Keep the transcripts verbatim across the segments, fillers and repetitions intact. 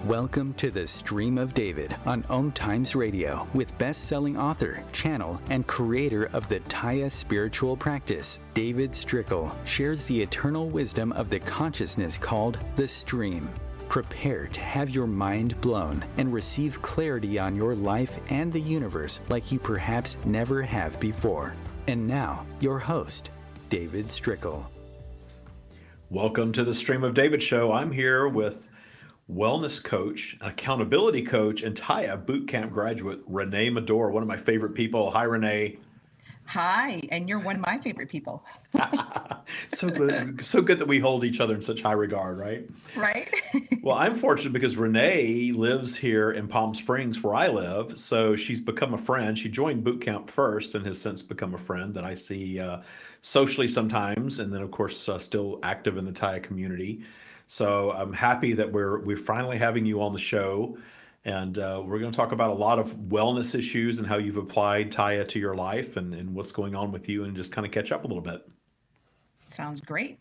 Welcome to the Stream of David on Om Times Radio with best-selling author, channel, and creator of the Taya spiritual practice, David Strickel, shares the eternal wisdom of the consciousness called the Stream. Prepare to have your mind blown and receive clarity on your life and the universe like you perhaps never have before. And now, your host, David Strickel. Welcome to the Stream of David show. I'm here with wellness coach, accountability coach, and Taya bootcamp graduate, Renee Medore, one of my favorite people. Hi, Renee. Hi, and you're one of my favorite people. So good, so good that we hold each other in such high regard, right? Right. Well, I'm fortunate because Renee lives here in Palm Springs where I live, so she's become a friend. She joined bootcamp first and has since become a friend that I see uh, socially sometimes, and then of course uh, still active in the Taya community. So I'm happy that we're we're finally having you on the show, and uh, we're going to talk about a lot of wellness issues and how you've applied Taya to your life and, and what's going on with you, and just kind of catch up a little bit. Sounds great.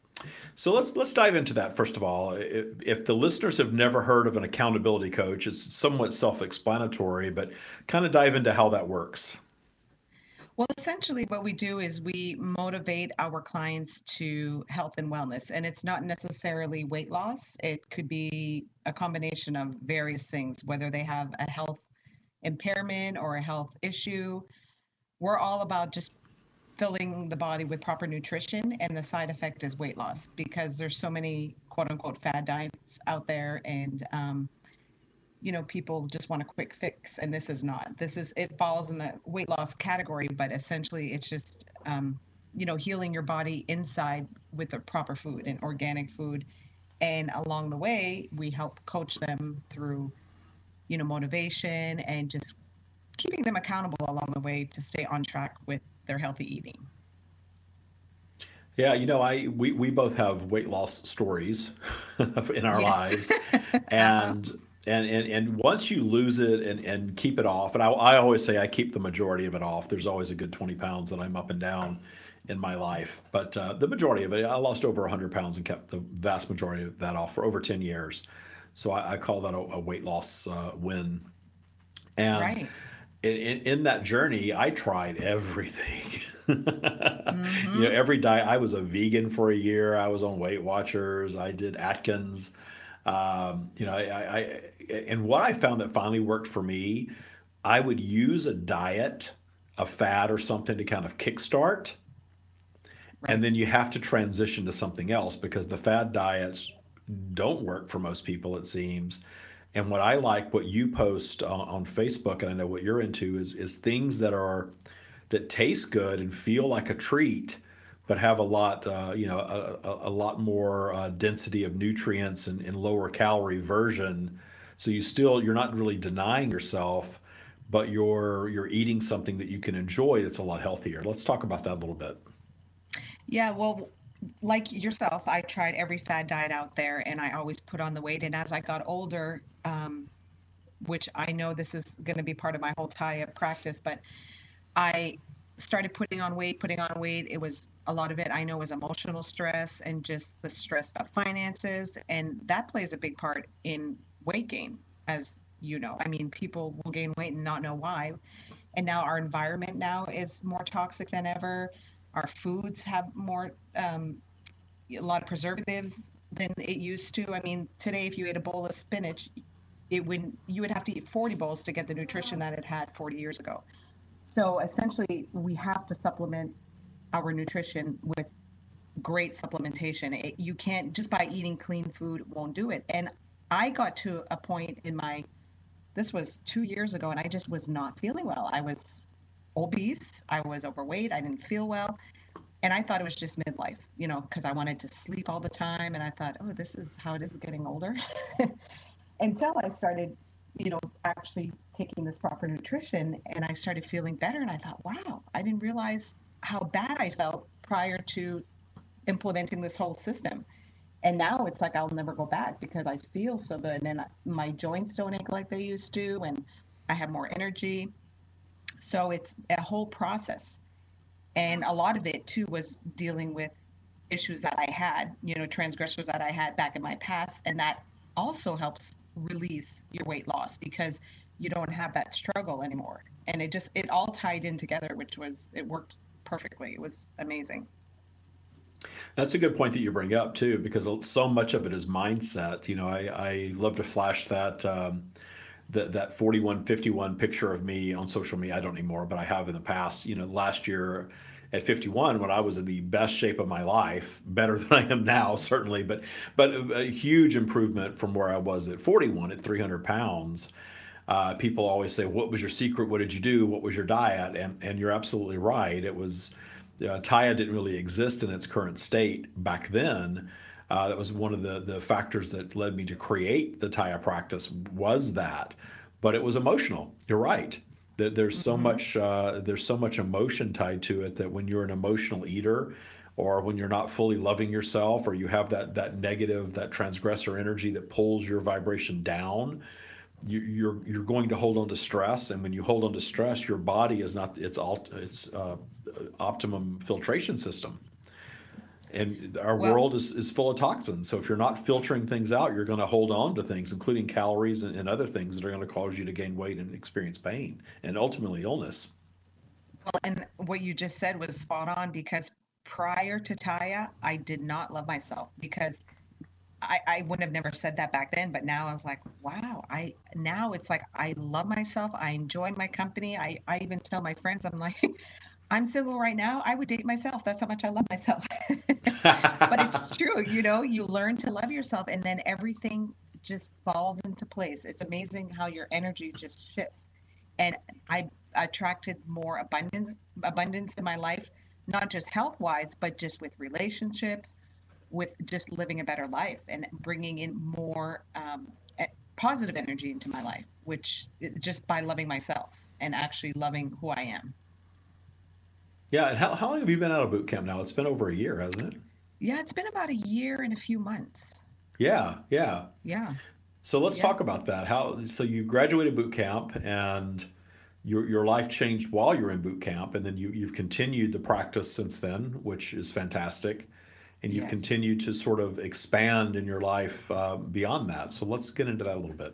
So let's let's dive into that first of all. If, if the listeners have never heard of an accountability coach, it's somewhat self-explanatory, but kind of dive into how that works. Well, essentially what we do is we motivate our clients to health and wellness, and it's not necessarily weight loss. It could be a combination of various things, whether they have a health impairment or a health issue. We're all about just filling the body with proper nutrition, and the side effect is weight loss because there's so many quote unquote fad diets out there, and um, you know, people just want a quick fix, and this is not. This is, it falls in the weight loss category, but essentially it's just, um, you know, healing your body inside with the proper food and organic food. And along the way, we help coach them through, you know, motivation and just keeping them accountable along the way to stay on track with their healthy eating. Yeah, you know, I we, we both have weight loss stories in our Yes. lives, and And, and and once you lose it and, and keep it off, and I, I always say I keep the majority of it off. There's always a good twenty pounds that I'm up and down in my life. But uh, the majority of it, I lost over one hundred pounds and kept the vast majority of that off for over ten years. So I, I call that a, a weight loss uh, win. And Right. in, in, in that journey, I tried everything. Mm-hmm. You know, every diet. I was a vegan for a year. I was on Weight Watchers. I did Atkins. Um, you know, I, I, and what I found that finally worked for me, I would use a diet, a fad or something to kind of kickstart. Right. And then you have to transition to something else because the fad diets don't work for most people, it seems. And what I like, what you post on, on Facebook, and I know what you're into, is is things that are that taste good and feel like a treat, but have a lot, uh, you know, a, a, a lot more uh, density of nutrients and, and lower calorie version. So you still, you're not really denying yourself, but you're you're eating something that you can enjoy that's a lot healthier. Let's talk about that a little bit. Yeah, well, like yourself, I tried every fad diet out there and I always put on the weight. And as I got older, um, which I know this is going to be part of my whole Taya practice, but I started putting on weight, putting on weight. It was a lot of it, I know, was emotional stress and just the stress of finances. And that plays a big part in weight gain, as you know. I mean, people will gain weight and not know why. And now our environment now is more toxic than ever. Our foods have more, um, a lot of preservatives than it used to. I mean, today, if you ate a bowl of spinach, it would you would have to eat forty bowls to get the nutrition that it had forty years ago. So essentially, we have to supplement our nutrition with great supplementation. It, you can't, just by eating clean food won't do it. And I got to a point in my, this was two years ago, and I just was not feeling well. I was obese, I was overweight, I didn't feel well. And I thought it was just midlife, you know, because I wanted to sleep all the time. And I thought, oh, this is how it is getting older. Until I started, you know, actually taking this proper nutrition, and I started feeling better. And I thought, wow, I didn't realize how bad I felt prior to implementing this whole system. And now it's like I'll never go back because I feel so good, and my joints don't ache like they used to, and I have more energy. So it's a whole process. And a lot of it too was dealing with issues that I had, you know, transgressors that I had back in my past. And that also helps release your weight loss because you don't have that struggle anymore. And it just, it all tied in together, which was, it worked perfectly. It was amazing. That's a good point that you bring up too, because so much of it is mindset. You know, I, I love to flash that um, that that forty-one fifty-one picture of me on social media. I don't anymore, but I have in the past. You know, last year at fifty-one, when I was in the best shape of my life, better than I am now, certainly, but but a, a huge improvement from where I was at forty-one at three hundred pounds. Uh, people always say, "What was your secret? What did you do? What was your diet?" And and you're absolutely right. It was. Uh, Taya didn't really exist in its current state back then. Uh, that was one of the the factors that led me to create the Taya practice, was that, but it was emotional. You're right. There, there's so Mm-hmm. much uh, there's so much emotion tied to it that when you're an emotional eater, or when you're not fully loving yourself, or you have that that negative, that transgressor energy that pulls your vibration down, you, you're you're going to hold on to stress, and when you hold on to stress, your body is not its alt its uh, optimum filtration system, and our Well, world is, is full of toxins. So if you're not filtering things out, you're going to hold on to things, including calories and, and other things that are going to cause you to gain weight and experience pain and ultimately illness. well, and what you just said was spot on because prior to Taya, I did not love myself because I, I would have never said that back then, but now I was like, wow, I now it's like I love myself. I enjoy my company. I, I even tell my friends, I'm like, I'm single right now. I would date myself. That's how much I love myself. But it's true, you know, you learn to love yourself and then everything just falls into place. It's amazing how your energy just shifts. And I attracted more abundance abundance in my life, not just health wise, but just with relationships, with just living a better life and bringing in more um, e- positive energy into my life, which just by loving myself and actually loving who I am. Yeah, and how, how long have you been out of boot camp now? It's been over a year, hasn't it? Yeah, it's been about a year and a few months. Yeah, yeah. Yeah, So let's yeah. talk about that. How so you graduated boot camp, and your your life changed while you're in boot camp, and then you you've continued the practice since then, which is fantastic, and you've Yes. continued to sort of expand in your life uh, beyond that. So let's get into that a little bit.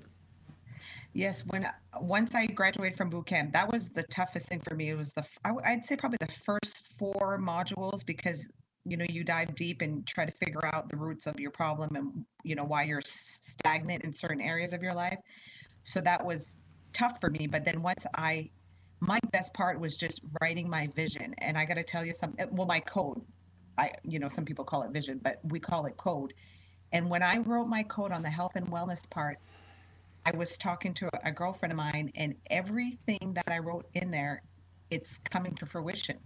Yes, when once I graduated from boot camp, that was the toughest thing for me. It was the f- I w- I'd say probably the first four modules because you know you dive deep and try to figure out the roots of your problem and you know why you're s- stagnant in certain areas of your life. So that was tough for me. But then once I, my best part was just writing my vision. And I got to tell you something. Well, my code. I you know some people call it vision, but we call it code. And when I wrote my code on the health and wellness part, I was talking to a girlfriend of mine, and everything that I wrote in there, it's coming to fruition.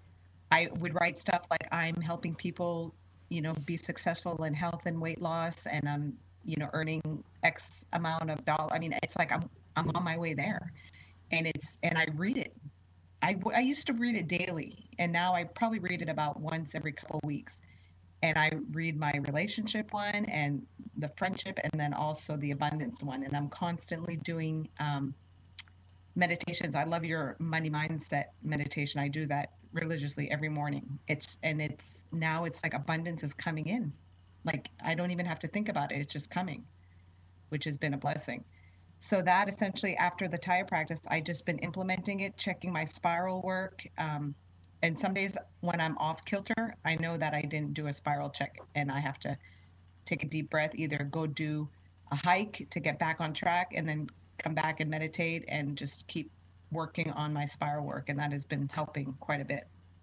I would write stuff like I'm helping people, you know, be successful in health and weight loss, and I'm, you know, earning X amount of dollars. I mean, it's like I'm I'm on my way there, and it's and I read it. I I used to read it daily, and now I probably read it about once every couple of weeks. And I read my relationship one and the friendship, and then also the abundance one. And I'm constantly doing um, meditations. I love your money mindset meditation. I do that religiously every morning. It's and it's now it's like abundance is coming in. Like I don't even have to think about it. It's just coming, which has been a blessing. So that essentially after the tire practice, I just been implementing it, checking my spiral work. Um, and some days when I'm off kilter, I know that I didn't do a spiral check and I have to take a deep breath, either go do a hike to get back on track and then come back and meditate and just keep working on my spiral work. And that has been helping quite a bit.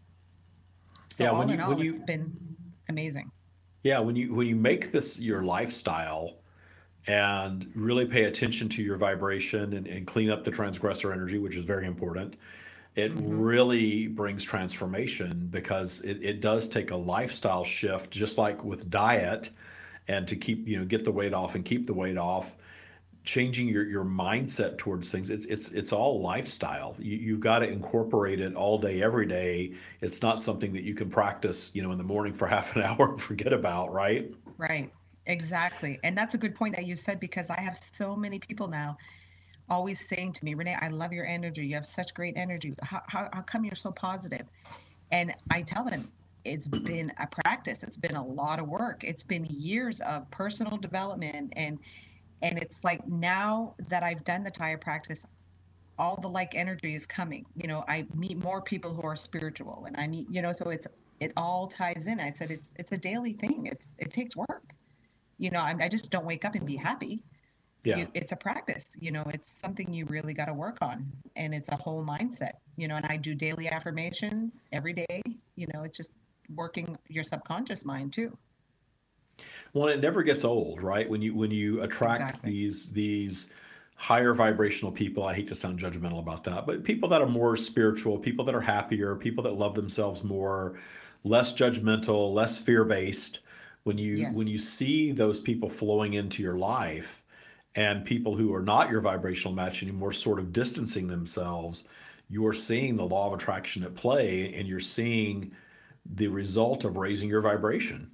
So Yeah, when all you in when all, it's you been amazing. yeah when you when you make this your lifestyle and really pay attention to your vibration, and, and clean up the transgressor energy, which is very important, it Hmm. really brings transformation, because it, it does take a lifestyle shift, just like with diet, and to keep, you know, get the weight off and keep the weight off, changing your, your mindset towards things. It's it's it's all lifestyle. You, you've got to incorporate it all day, every day. It's not something that you can practice, you know, in the morning for half an hour and forget about, right? Right. Exactly. And that's a good point that you said because I have so many people now always saying to me, Renee, I love your energy. You have such great energy. How, how, how come you're so positive? And I tell them it's been a practice. It's been a lot of work. It's been years of personal development and And it's like now that I've done the Taya practice, all the like energy is coming. You know, I meet more people who are spiritual, and I meet, you know, so it's it all ties in. I said it's it's a daily thing. It's it takes work. You know, I, I just don't wake up and be happy. Yeah. You, it's a practice. You know, it's something you really got to work on, and it's a whole mindset. You know, and I do daily affirmations every day. You know, it's just working your subconscious mind too. Well, it never gets old, right? When you when you attract Exactly. these these higher vibrational people, I hate to sound judgmental about that, but people that are more spiritual, people that are happier, people that love themselves more, less judgmental, less fear-based, when you when you Yes. see those people flowing into your life and people who are not your vibrational match anymore sort of distancing themselves, you're seeing the law of attraction at play and you're seeing the result of raising your vibration.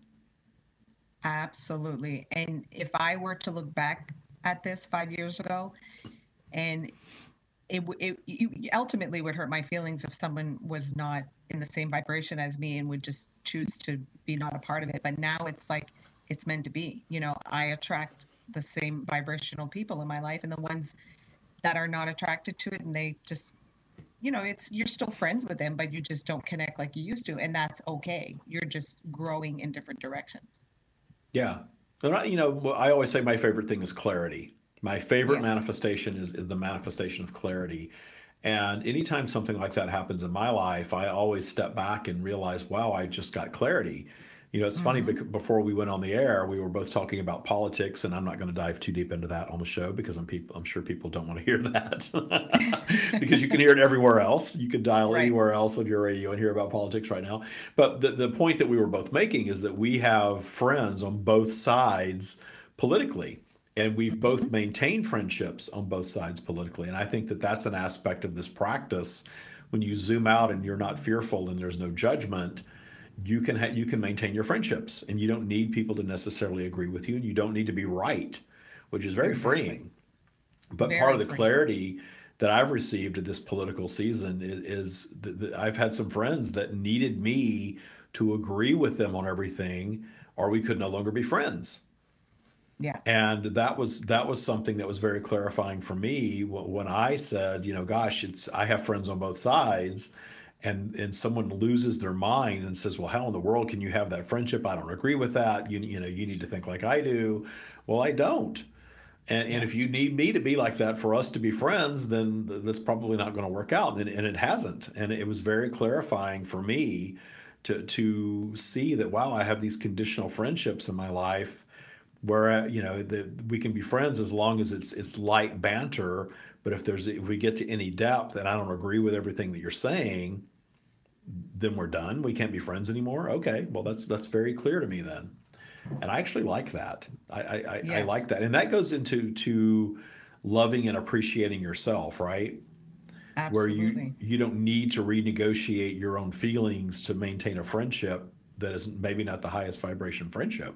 Absolutely. And if I were to look back at this five years ago, and it, w- it you ultimately would hurt my feelings if someone was not in the same vibration as me and would just choose to be not a part of it. But now it's like it's meant to be. You know, I attract the same vibrational people in my life, and the ones that are not attracted to it, and they just, you know, it's you're still friends with them, but you just don't connect like you used to, and that's okay. You're just growing in different directions. Yeah. And I, you know, well, I always say my favorite thing is clarity. My favorite Yes. manifestation is, is the manifestation of clarity. And anytime something like that happens in my life, I always step back and realize, wow, I just got clarity. You know, it's funny Mm-hmm. because before we went on the air, we were both talking about politics, and I'm not going to dive too deep into that on the show because I'm people, I'm sure people don't want to hear that because you can hear it everywhere else. You can dial Right. anywhere else on your radio and hear about politics right now. But the, the point that we were both making is that we have friends on both sides politically, and we've Mm-hmm. both maintained friendships on both sides politically. And I think that that's an aspect of this practice. When you zoom out and you're not fearful and there's no judgment, you can ha- you can maintain your friendships, and you don't need people to necessarily agree with you, and you don't need to be right, which is very Exactly. freeing. But part Very of the freeing. clarity that I've received at this political season is, is that I've had some friends that needed me to agree with them on everything, or we could no longer be friends. Yeah. And that was that was something that was very clarifying for me when I said, you know, gosh, it's I have friends on both sides, and and someone loses their mind and says, well, how in the world can you have that friendship? I don't agree with that. You you know, you need to think like I do. Well, I don't. And, and Yeah. if you need me to be like that for us to be friends, then that's probably not going to work out. And, and it hasn't. And it was very clarifying for me to to see that, wow, I have these conditional friendships in my life where uh, you know the, we can be friends as long as it's it's light banter. But if there's if we get to any depth and I don't agree with everything that you're saying, then we're done. We can't be friends anymore. Okay, well that's that's very clear to me then, and I actually like that. I I, I like Yes. that, and that goes into to loving and appreciating yourself, right? Where you Absolutely. you don't need to renegotiate your own feelings to maintain a friendship that is maybe not the highest vibration friendship.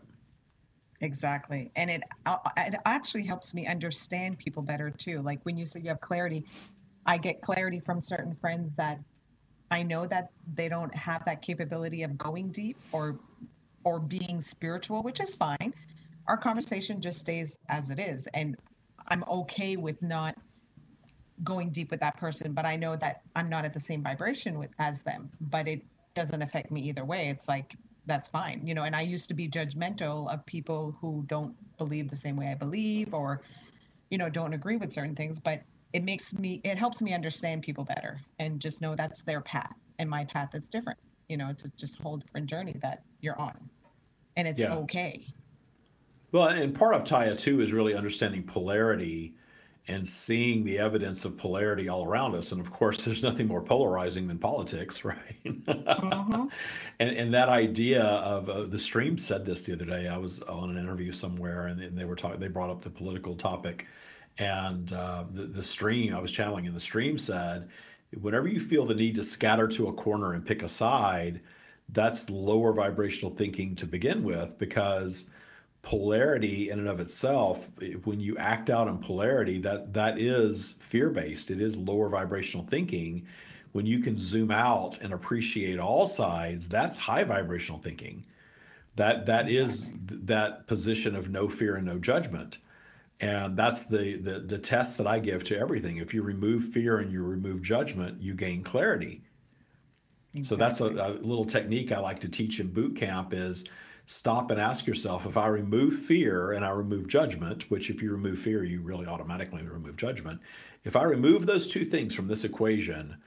Exactly. And it uh, it actually helps me understand people better too. Like when you say you have clarity, I get clarity from certain friends that I know that they don't have that capability of going deep or or being spiritual, which is fine. Our conversation just stays as it is, and I'm okay with not going deep with that person, but I know that I'm not at the same vibration with as them, but it doesn't affect me either way. It's like that's fine, you know. And I used to be judgmental of people who don't believe the same way I believe, or you know, don't agree with certain things, but it makes me it helps me understand people better and just know that's their path and my path is different. You know, it's a just a whole different journey that you're on, and it's Yeah. okay. Well, and part of Taya too is really understanding polarity and seeing the evidence of polarity all around us. And of course, there's nothing more polarizing than politics, right? and Mm-hmm. and that idea of uh, the stream said this the other day. I was on an interview somewhere, and, and they were talking. They brought up the political topic, and uh, the the stream I was channeling, and the stream said, whenever you feel the need to scatter to a corner and pick a side, that's lower vibrational thinking to begin with, because polarity in and of itself, when you act out in polarity, that that is fear-based. It is lower vibrational thinking. When you can zoom out and appreciate all sides, that's high vibrational thinking. That that is Exactly. that position of no fear and no judgment. And that's the, the the test that I give to everything. If you remove fear and you remove judgment, you gain clarity. Exactly. So that's a, a little technique I like to teach in boot camp is stop and ask yourself, if I remove fear and I remove judgment, which if you remove fear, you really automatically remove judgment. If I remove those two things from this equation,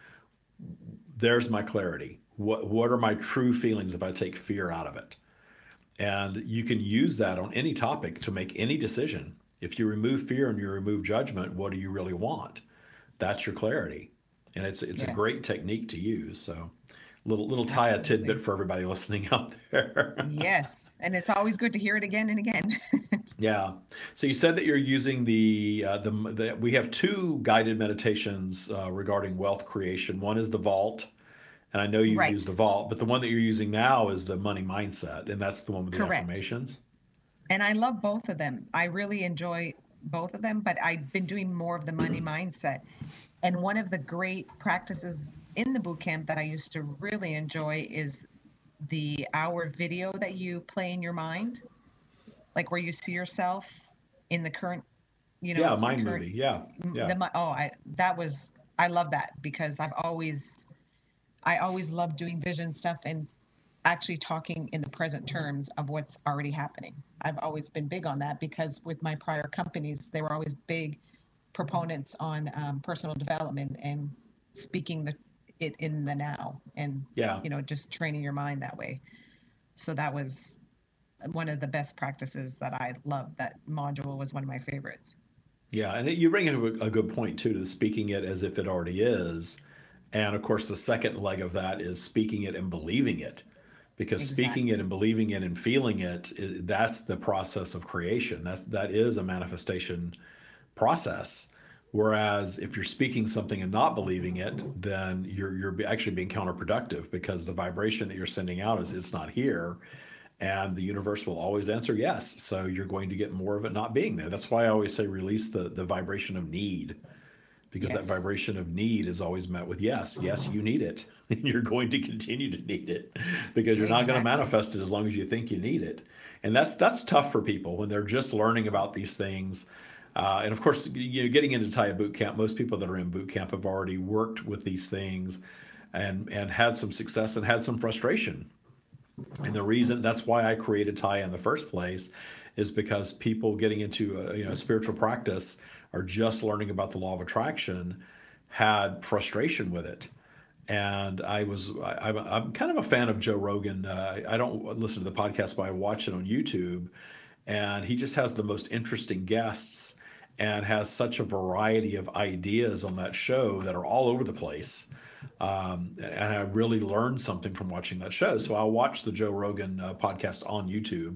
there's my clarity. What, what are my true feelings if I take fear out of it? And you can use that on any topic to make any decision. If you remove fear and you remove judgment, what do you really want? That's your clarity. And it's it's yes. a great technique to use. So little little Taya tidbit for everybody listening out there. Yes. And it's always good to hear it again and again. Yeah. So you said that you're using the, uh, the, the we have two guided meditations uh, regarding wealth creation. One is the vault. And I know you right. use the vault, but the one that you're using now is the money mindset. And that's the one with the Correct. affirmations. And I love both of them. I really enjoy both of them, but I've been doing more of the money mindset. And one of the great practices in the boot camp that I used to really enjoy is the hour video that you play in your mind, like where you see yourself in the current, you know, yeah, mind current, movie, yeah, yeah. The, oh, I that was I love that because I've always, I always loved doing vision stuff and actually talking in the present terms of what's already happening. I've always been big on that because with my prior companies, they were always big proponents on um, personal development and speaking the it in the now and, yeah. you know, just training your mind that way. So that was one of the best practices that I loved. That module was one of my favorites. Yeah. And you bring in a good point too, to speaking it as if it already is. And of course, the second leg of that is speaking it and believing it. Because exactly. speaking it and believing it and feeling it, that's the process of creation. That, that is a manifestation process. Whereas if you're speaking something and not believing it, then you're you're actually being counterproductive because the vibration that you're sending out is it's not here. And the universe will always answer yes. So you're going to get more of it not being there. That's why I always say release the, the vibration of need. Because yes. that vibration of need is always met with yes. Yes, you need it. You're going to continue to need it because you're exactly. not going to manifest it as long as you think you need it. And that's that's tough for people when they're just learning about these things. Uh, and of course, you know, getting into Taya boot camp, most people that are in boot camp have already worked with these things and and had some success and had some frustration. And the reason that's why I created Taya in the first place is because people getting into a, you know spiritual practice are just learning about the law of attraction had frustration with it. And I was I, I'm kind of a fan of Joe Rogan. Uh, I don't listen to the podcast, but I watch it on YouTube. And he just has the most interesting guests and has such a variety of ideas on that show that are all over the place. Um, and I really learned something from watching that show. So I'll watch the Joe Rogan uh, podcast on YouTube.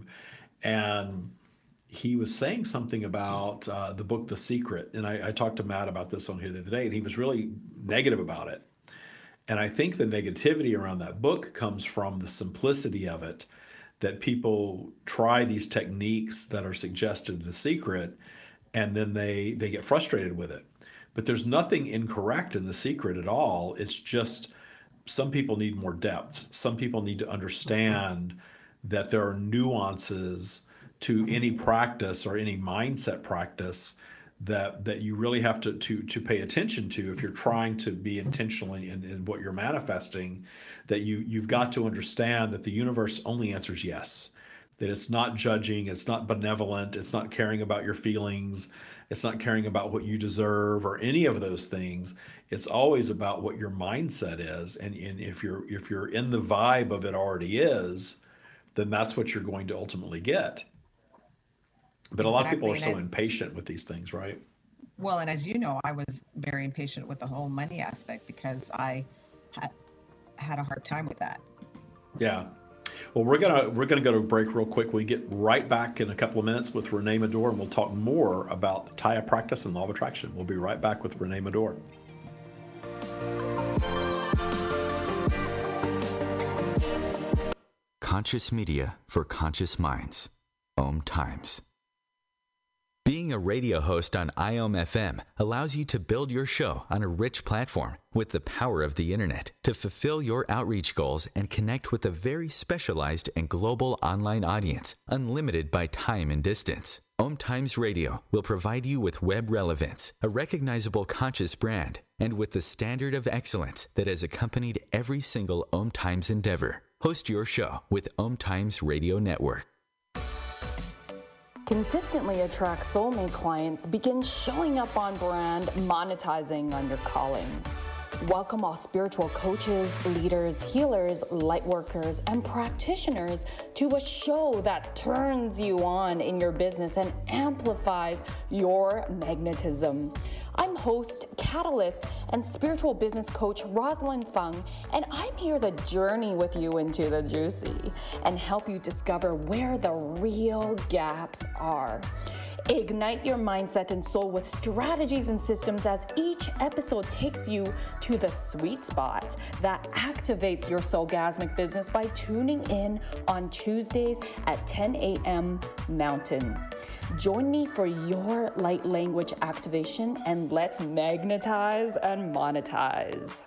And he was saying something about uh, the book, The Secret. And I, I talked to Matt about this on here the other day, and he was really negative about it. And I think the negativity around that book comes from the simplicity of it, that people try these techniques that are suggested in The Secret, and then they, they get frustrated with it. But there's nothing incorrect in The Secret at all. It's just some people need more depth. Some people need to understand that there are nuances to any practice or any mindset practice that that you really have to to to pay attention to if you're trying to be intentional in, in what you're manifesting. That you you've got to understand that the universe only answers yes. That it's not judging, it's not benevolent, it's not caring about your feelings, it's not caring about what you deserve or any of those things. It's always about what your mindset is. And, and if you're if you're in the vibe of it already is, then that's what you're going to ultimately get. But a lot exactly. of people are so impatient with these things, right? Well, and as you know, I was very impatient with the whole money aspect because I had had a hard time with that. Yeah. Well, we're gonna we're gonna go to a break real quick. We get right back in a couple of minutes with Renee Medore, and we'll talk more about the Taya practice and law of attraction. We'll be right back with Renee Medore. Conscious media for conscious minds. Om Times. Being a radio host on I O M F M allows you to build your show on a rich platform with the power of the internet to fulfill your outreach goals and connect with a very specialized and global online audience, unlimited by time and distance. Om Times Radio will provide you with web relevance, a recognizable conscious brand, and with the standard of excellence that has accompanied every single Om Times endeavor. Host your show with Om Times Radio Network. Consistently attract soulmate clients. Begin showing up on brand, monetizing on your calling. Welcome all spiritual coaches, leaders, healers, light workers, and practitioners to a show that turns you on in your business and amplifies your magnetism. I'm host, catalyst, and spiritual business coach Rosalind Fung, and I'm here to journey with you into the juicy and help you discover where the real gaps are. Ignite your mindset and soul with strategies and systems as each episode takes you to the sweet spot that activates your soulgasmic business by tuning in on Tuesdays at ten a.m. Mountain. Join me for your light language activation and let's magnetize and monetize.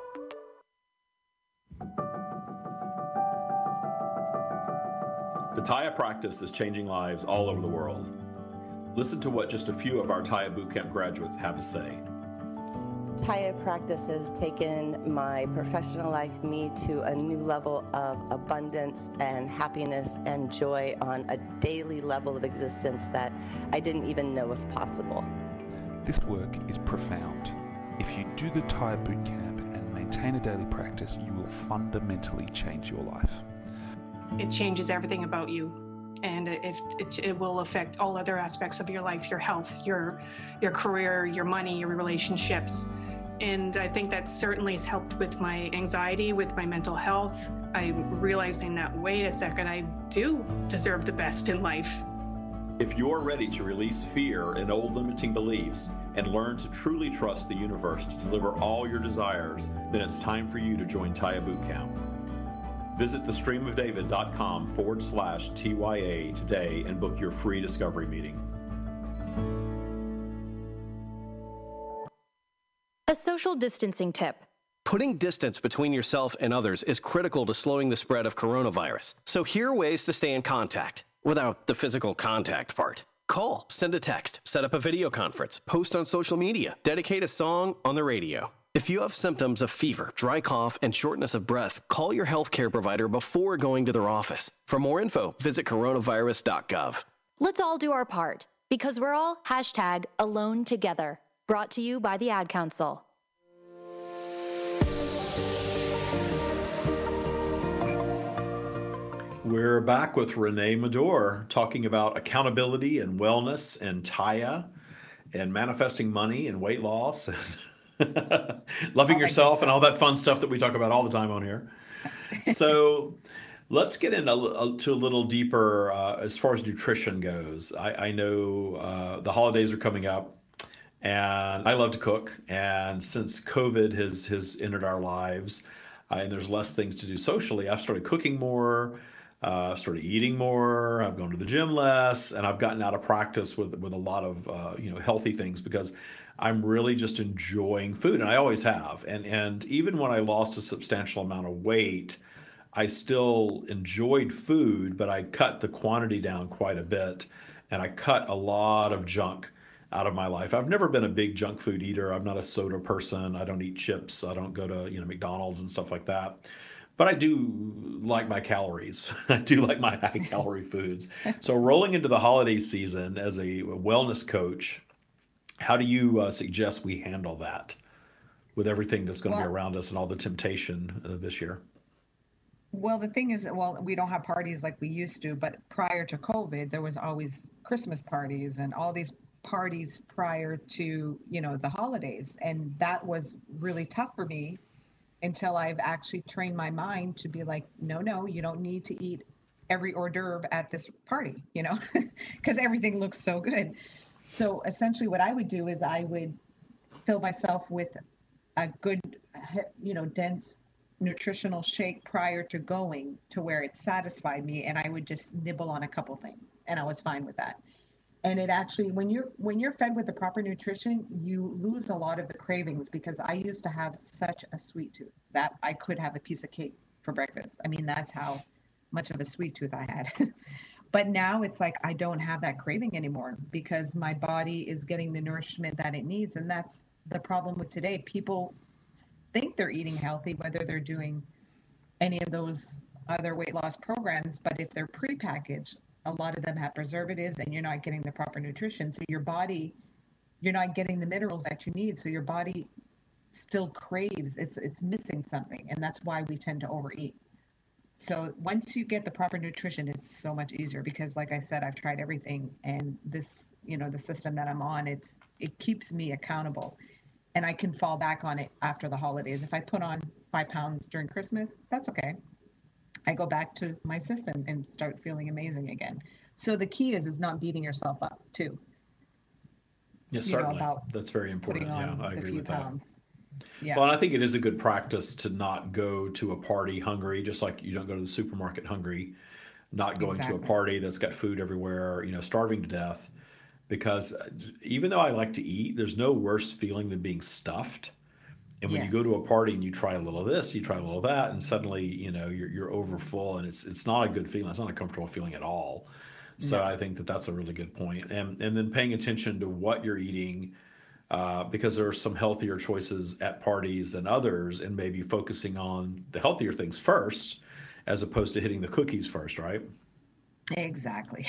The Taya practice is changing lives all over the world. Listen to what just a few of our Taya Bootcamp graduates have to say. Taya practice has taken my professional life, me, to a new level of abundance and happiness and joy on a daily level of existence that I didn't even know was possible. This work is profound. If you do the Taya Bootcamp and maintain a daily practice, you will fundamentally change your life. It changes everything about you. And it, it, it will affect all other aspects of your life, your health, your your career, your money, your relationships. And I think that certainly has helped with my anxiety, with my mental health. I'm realizing that, wait a second, I do deserve the best in life. If you're ready to release fear and old limiting beliefs and learn to truly trust the universe to deliver all your desires, then it's time for you to join Taya Bootcamp. Visit thestreamofdavid.com forward slash TYA today and book your free discovery meeting. A social distancing tip. Putting distance between yourself and others is critical to slowing the spread of coronavirus. So here are ways to stay in contact without the physical contact part. Call, send a text, set up a video conference, post on social media, dedicate a song on the radio. If you have symptoms of fever, dry cough, and shortness of breath, call your healthcare provider before going to their office. For more info, visit coronavirus dot gov. Let's all do our part, because we're all hashtag alone together. Brought to you by the Ad Council. We're back with Renee Medore talking about accountability and wellness and Taya and manifesting money and weight loss and loving yourself and all that fun stuff that we talk about all the time on here. So let's get into a, to a little deeper uh, as far as nutrition goes. I, I know uh, the holidays are coming up, and I love to cook. And since COVID has has entered our lives, uh, and there's less things to do socially, I've started cooking more. Uh, I've started eating more. I've gone to the gym less, and I've gotten out of practice with with a lot of uh, you know healthy things because I'm really just enjoying food, and I always have. And and even when I lost a substantial amount of weight, I still enjoyed food, but I cut the quantity down quite a bit, and I cut a lot of junk out of my life. I've never been a big junk food eater. I'm not a soda person. I don't eat chips. I don't go to you know McDonald's and stuff like that. But I do like my calories. I do like my high calorie foods. So rolling into the holiday season as a wellness coach, how do you uh, suggest we handle that with everything that's going to well, be around us and all the temptation uh, this year? Well, the thing is, well, we don't have parties like we used to, but prior to COVID, there was always Christmas parties and all these parties prior to, you know, the holidays. And that was really tough for me until I've actually trained my mind to be like, no, no, you don't need to eat every hors d'oeuvre at this party, you know, because everything looks so good. So essentially what I would do is I would fill myself with a good, you know, dense nutritional shake prior to going to where it satisfied me. And I would just nibble on a couple things and I was fine with that. And it actually, when you're, when you're fed with the proper nutrition, you lose a lot of the cravings because I used to have such a sweet tooth that I could have a piece of cake for breakfast. I mean, that's how much of a sweet tooth I had. But now it's like I don't have that craving anymore because my body is getting the nourishment that it needs. And that's the problem with today. People think they're eating healthy, whether they're doing any of those other weight loss programs. But if they're prepackaged, a lot of them have preservatives and you're not getting the proper nutrition. So your body, you're not getting the minerals that you need. So your body still craves, it's it's missing something. And that's why we tend to overeat. So once you get the proper nutrition, it's so much easier because, like I said, I've tried everything, and this, you know, the system that I'm on, it's it keeps me accountable, and I can fall back on it after the holidays. If I put on five pounds during Christmas, that's okay. I go back to my system and start feeling amazing again. So the key is is not beating yourself up too. Yes, You know, certainly. about That's very important. putting on Yeah, I the agree few with that. pounds. Yeah. Well, and I think it is a good practice to not go to a party hungry, just like you don't go to the supermarket hungry, not going to a Exactly. party that's got food everywhere, you know, starving to death. Because uh, even though I like to eat, there's no worse feeling than being stuffed. And when you Yes. go to a party and you try a little of this, you try a little of that, and suddenly, you know, you're you're over full, and it's it's not a good feeling. It's not a comfortable feeling at all. So No. I think that that's a really good point. And and then paying attention to what you're eating, uh, because there are some healthier choices at parties than others, and maybe focusing on the healthier things first, as opposed to hitting the cookies first, right? Exactly.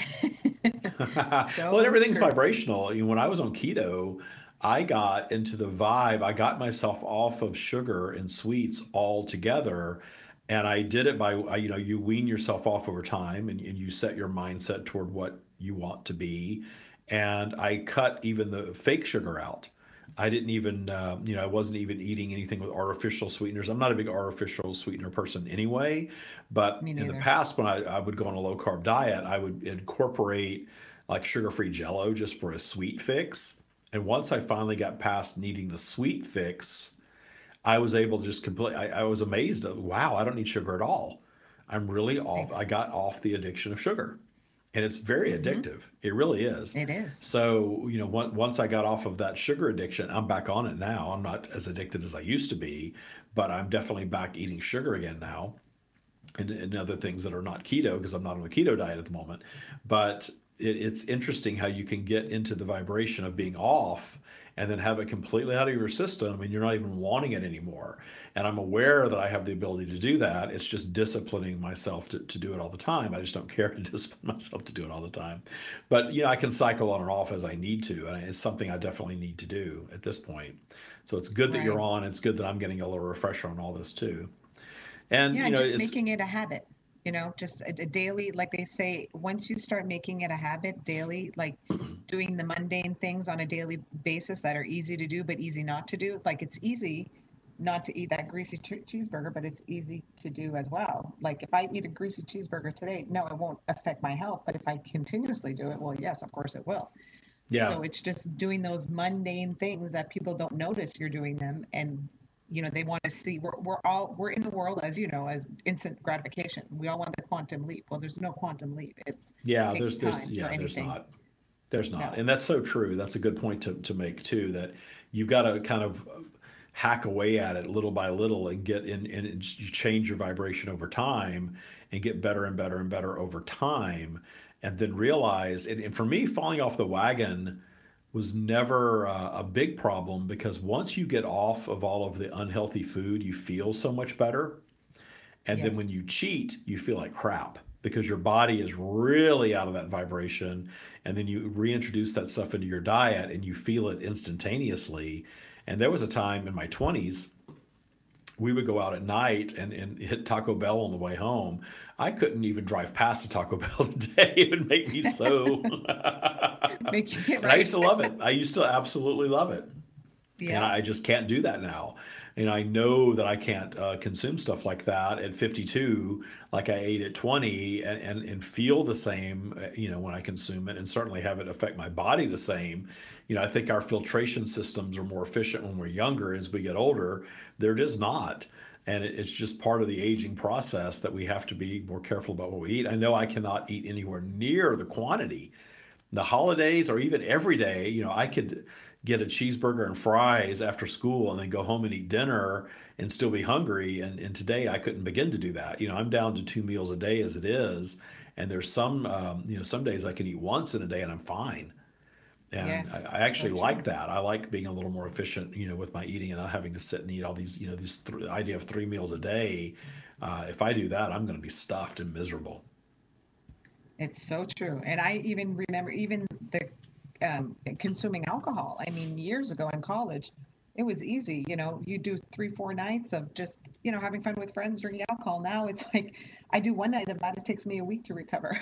Well, So and everything's true. vibrational. You know, when I was on keto, I got into the vibe. I got myself off of sugar and sweets altogether. And I did it by, I- you know, you wean yourself off over time, and, and you set your mindset toward what you want to be. And I cut even the fake sugar out. I didn't even, uh, you know, I wasn't even eating anything with artificial sweeteners. I'm not a big artificial sweetener person anyway. But Me in the neither. past, when I, I would go on a low carb diet, I would incorporate like sugar-free Jello just for a sweet fix. And once I finally got past needing the sweet fix, I was able to just complete. I, I was amazed at, wow, I don't need sugar at all. I'm really off. I got off the addiction of sugar, and it's very Mm-hmm. addictive. It really is. It is. So, you know, on- once I got off of that sugar addiction, I'm back on it now. I'm not as addicted as I used to be, but I'm definitely back eating sugar again now, and, and other things that are not keto because I'm not on the keto diet at the moment. But it, it's interesting how you can get into the vibration of being off and then have it completely out of your system and you're not even wanting it anymore. And I'm aware that I have the ability to do that. It's just disciplining myself to, to do it all the time. I just don't care to discipline myself to do it all the time. But, you know, I can cycle on and off as I need to. And it's something I definitely need to do at this point. So it's good that Right. you're on. It's good that I'm getting a little refresher on all this too. And, Yeah, you know, just it's, making it a habit, you know, just a, a daily, like they say, once you start making it a habit daily, like doing the mundane things on a daily basis that are easy to do, but easy not to do. Like it's easy not to eat that greasy che- cheeseburger, but it's easy to do as well. Like if I eat a greasy cheeseburger today, no, it won't affect my health. But if I continuously do it, well, yes, of course it will. yeah. So it's just doing those mundane things that people don't notice you're doing them. And, you know, they want to see we're, we're all, we're in the world, as you know, as instant gratification. We all want the quantum leap. Well, there's no quantum leap. It's, Yeah, it there's takes there's time yeah, for there's anything. not. There's not. No. And that's so true. That's a good point to, to make too, that you've got to kind of hack away at it little by little and get in and you change your vibration over time and get better and better and better over time. And then realize, and, and for me, falling off the wagon was never uh, a big problem because once you get off of all of the unhealthy food, you feel so much better. And then when Yes. you cheat, you feel like crap because your body is really out of that vibration. And then you reintroduce that stuff into your diet and you feel it instantaneously. And there was a time in my twenties, we would go out at night and, and hit Taco Bell on the way home. I couldn't even drive past a Taco Bell today. It would make me so. Make you get And I right. used to love it. I used to absolutely love it. And Yeah. I just can't do that now. And I know that I can't uh, consume stuff like that at fifty-two, like I ate at twenty, and, and, and feel the same, uh, you know, when I consume it, and certainly have it affect my body the same. You know, I think our filtration systems are more efficient when we're younger. As we get older, they're just not. And it, it's just part of the aging process that we have to be more careful about what we eat. I know I cannot eat anywhere near the quantity. The holidays or even every day, you know, I could get a cheeseburger and fries after school and then go home and eat dinner and still be hungry. And, and today I couldn't begin to do that. You know, I'm down to two meals a day as it is. And there's some, um, you know, some days I can eat once in a day and I'm fine. And Yes, I, I actually so like true. that. I like being a little more efficient, you know, with my eating and not having to sit and eat all these, you know, this th- idea of three meals a day. Uh, if I do that, I'm going to be stuffed and miserable. It's so true. And I even remember even the um, consuming alcohol. I mean, years ago in college, it was easy. You know, you do three, four nights of just, you know, having fun with friends, drinking alcohol. Now it's like I do one night of that. It takes me a week to recover.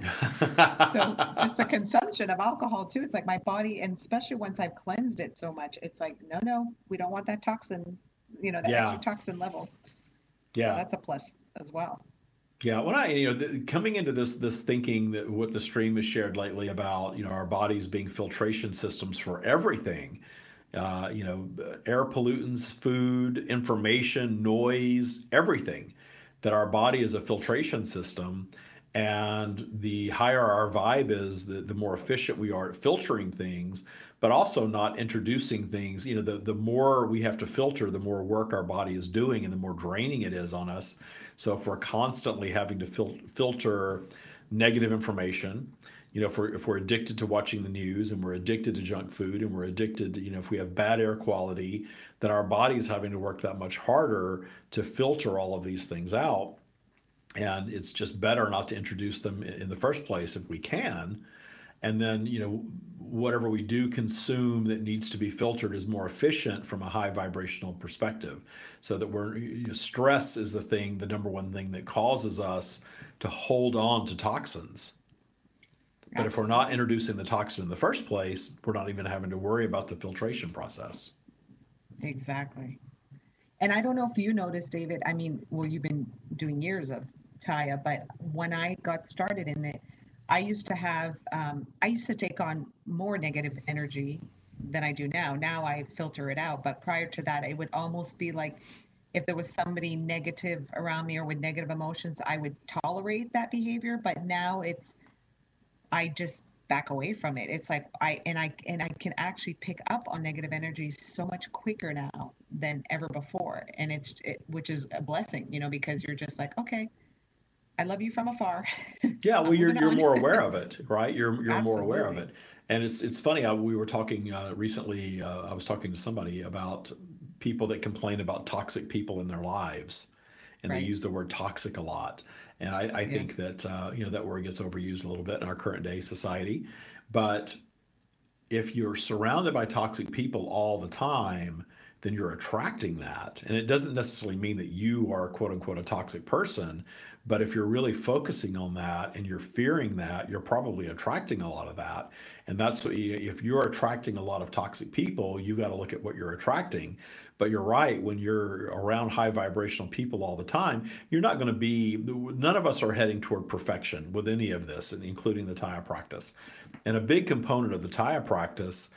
So just the consumption of alcohol too. It's like my body, and especially once I've cleansed it so much, it's like, no, no, we don't want that toxin, you know, that extra Yeah. toxin level. So Yeah. that's a plus as well. Yeah, when I, you know, th- coming into this this thinking that what the stream has shared lately about, you know, our bodies being filtration systems for everything, uh, you know, air pollutants, food, information, noise, everything, that our body is a filtration system. And the higher our vibe is, the, the more efficient we are at filtering things, but also not introducing things. You know, the, the more we have to filter, the more work our body is doing and the more draining it is on us. So if we're constantly having to fil- filter negative information, you know, if we're, if we're addicted to watching the news and we're addicted to junk food and we're addicted to, you know, if we have bad air quality, then our body is having to work that much harder to filter all of these things out. And it's just better not to introduce them in the first place if we can. And then, you know, whatever we do consume that needs to be filtered is more efficient from a high vibrational perspective. So that we're, you know, stress is the thing, the number one thing that causes us to hold on to toxins. But if we're not introducing the toxin in the first place, we're not even having to worry about the filtration process. Exactly. And I don't know if you noticed, David, I mean, well, you've been doing years of Taya, but when I got started in it, I used to have, um, I used to take on more negative energy than I do now. Now I filter it out. But prior to that, it would almost be like if there was somebody negative around me or with negative emotions, I would tolerate that behavior. But now it's, I just back away from it. It's like I and I and I can actually pick up on negative energy so much quicker now than ever before, and it's it, which is a blessing, you know, because you're just like, okay, I love you from afar. Yeah, well, I'm you're moving you're on. more aware of it, right? You're you're more aware of Absolutely. it, and it's it's funny. I, we were talking uh, recently. Uh, I was talking to somebody about people that complain about toxic people in their lives, and they Right. use the word toxic a lot. And I, I think Yes. that uh, you know that word gets overused a little bit in our current day society. But if you're surrounded by toxic people all the time, then you're attracting that. And it doesn't necessarily mean that you are, quote unquote, a toxic person. But if you're really focusing on that and you're fearing that, you're probably attracting a lot of that. And that's what you, if you're attracting a lot of toxic people, you've got to look at what you're attracting. But you're right, when you're around high vibrational people all the time, you're not going to be, none of us are heading toward perfection with any of this, and including the Taya practice. And a big component of the Taya practice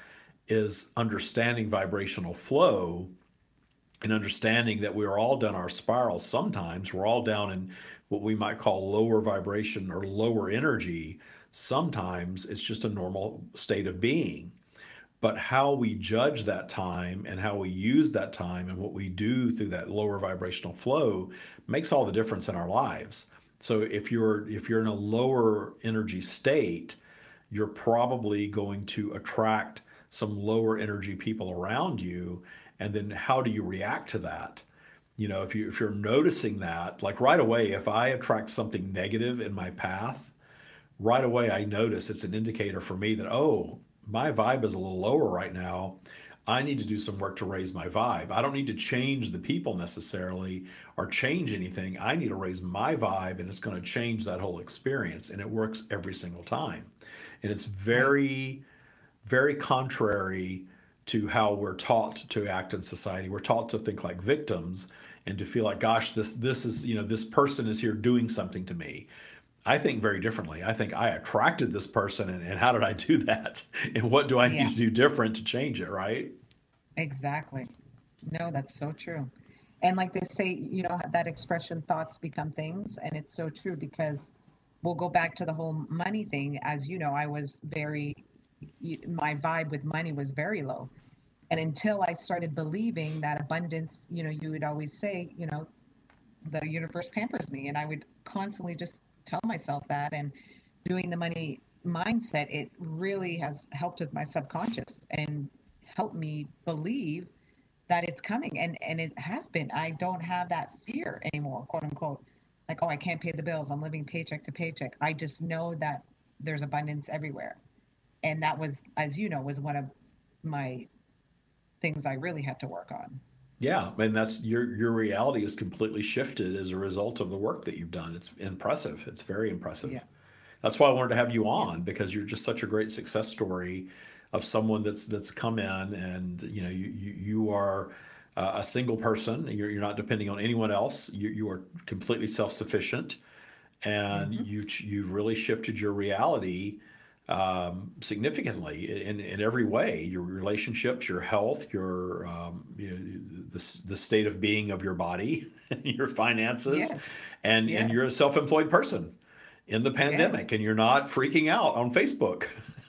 is understanding vibrational flow and understanding that we're all down our spirals sometimes. We're all down in what we might call lower vibration or lower energy. Sometimes it's just a normal state of being. But how we judge that time and how we use that time and what we do through that lower vibrational flow makes all the difference in our lives. So if you're if you're in a lower energy state, you're probably going to attract some lower energy people around you. And then how do you react to that? You know, if you if you're noticing that, like right away, if I attract something negative in my path, right away I notice it's an indicator for me that, oh, my vibe is a little lower right now. I need to do some work to raise my vibe. I don't need to change the people necessarily or change anything. I need to raise my vibe, and it's going to change that whole experience. And it works every single time. And it's very, very contrary to how we're taught to act in society. We're taught to think like victims and to feel like, gosh, this this is, you know, this person is here doing something to me. I think very differently. I think I attracted this person, and, and how did I do that? And what do I need Yeah, to do different to change it, right? exactly. No, that's so true. And like they say, you know, that expression, thoughts become things. And it's so true because we'll go back to the whole money thing. As you know, I was very, y- my vibe with money was very low. And until I started believing that abundance, you know, you would always say, you know, the universe pampers me. And I would constantly just tell myself that. And doing the money mindset, it really has helped with my subconscious and helped me believe that it's coming. And, and it has been. I don't have that fear anymore, quote unquote. Like, oh, I can't pay the bills. I'm living paycheck to paycheck. I just know that there's abundance everywhere. And that was, as you know, was one of my things I really had to work on. Yeah, and that's your your reality is completely shifted as a result of the work that you've done. It's impressive. It's very impressive. Yeah. That's why I wanted to have you on, because you're just such a great success story of someone that's that's come in, and you know you you, you are uh, a single person. You're you're not depending on anyone else. You you are completely self-sufficient, and mm-hmm. you you've really shifted your reality um, significantly in, in every way. Your relationships, your health, your um, you know, the the state of being of your body, your finances, yeah. and yeah. and you're a self-employed person in the pandemic, yes. and you're not freaking out on Facebook.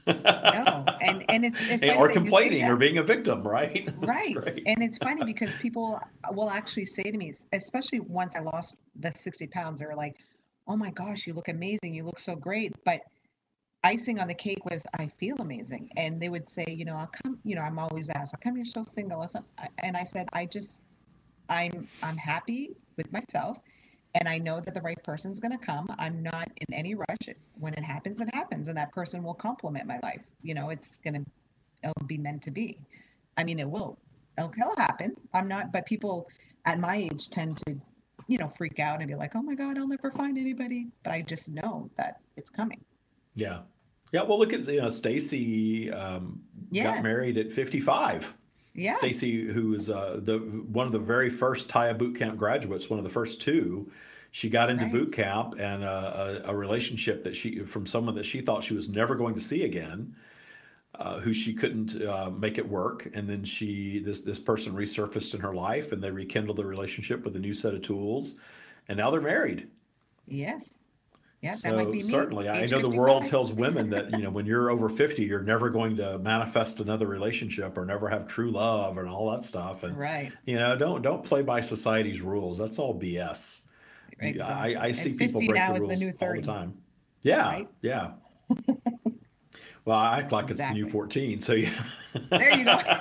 No, and and it's, it's or complaining or being a victim, right? Right, and it's funny because people will actually say to me, especially once I lost the sixty pounds, they were like, "Oh my gosh, you look amazing! You look so great!" But icing on the cake was, I feel amazing. And they would say, you know, I'll come, you know, I'm always asked, how come you're so single? And I said, I just, I'm, I'm happy with myself. And I know that the right person's going to come. I'm not in any rush. When it happens, it happens. And that person will complement my life. You know, it's going to, it'll be meant to be. I mean, it will, it'll, it'll happen. I'm not, but people at my age tend to, you know, freak out and be like, oh my God, I'll never find anybody. But I just know that it's coming. Yeah. Yeah. Well, look at, you know, Stacy um, yes. got married at fifty-five. Yeah. Stacy, who is uh, the one of the very first Taya boot camp graduates, one of the first two, she got into right. boot camp, and uh, a, a relationship that she, from someone that she thought she was never going to see again, uh, who she couldn't uh, make it work. And then she, this, this person resurfaced in her life, and they rekindled the relationship with a new set of tools, and now they're married. Yes. Yeah, so that might be me. Certainly, I know the world tells women that, you know, when you're over fifty, you're never going to manifest another relationship or never have true love and all that stuff. And right. you know, don't don't play by society's rules. That's all B S. Exactly. I, I see people break the rules the all the time. Yeah, right? yeah. Well, I act like exactly. it's the new fourteen. So yeah. There you go.